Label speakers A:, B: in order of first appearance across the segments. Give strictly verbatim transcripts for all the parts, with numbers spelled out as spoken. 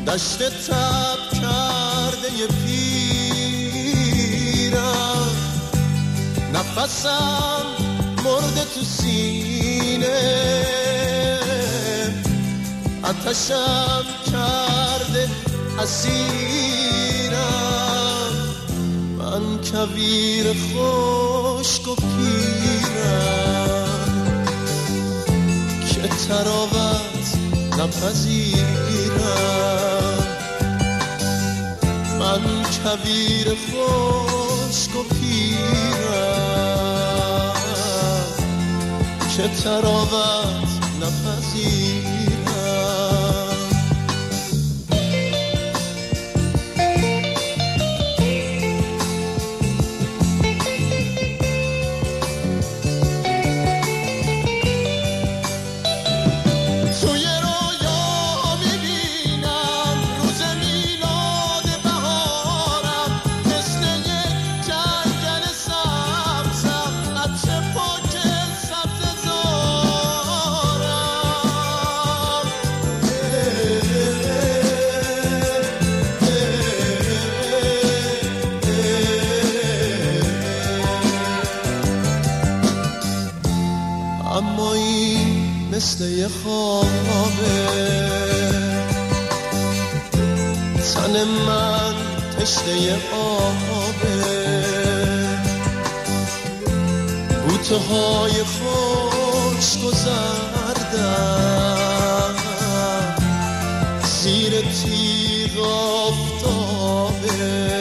A: دشت تب کرده ی پیرم، نفسم مرده تو سینه، آتشم کرده اسیرم، من کویر خشک و پیرم که تراوت نپذیرم، من کویر خشک و پیرم که تراوت نپذیرم. اما این مثل یه خوابه، تن من تشنه آبه، بوته های خشک و زردم زیر تیغ آفتابه.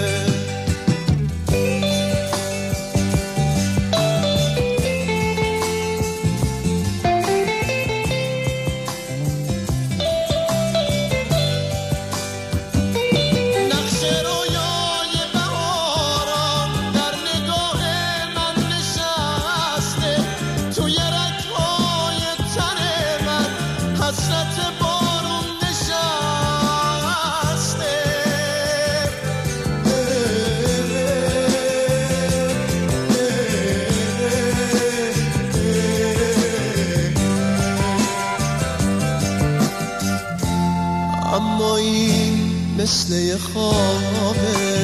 A: اما این مثل یه خوابه،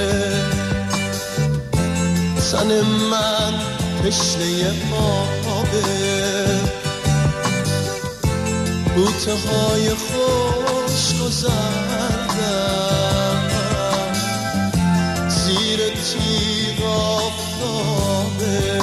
A: تن من تشنه آبه، بوته های خشک و زردم زیر تیغ آفتابه.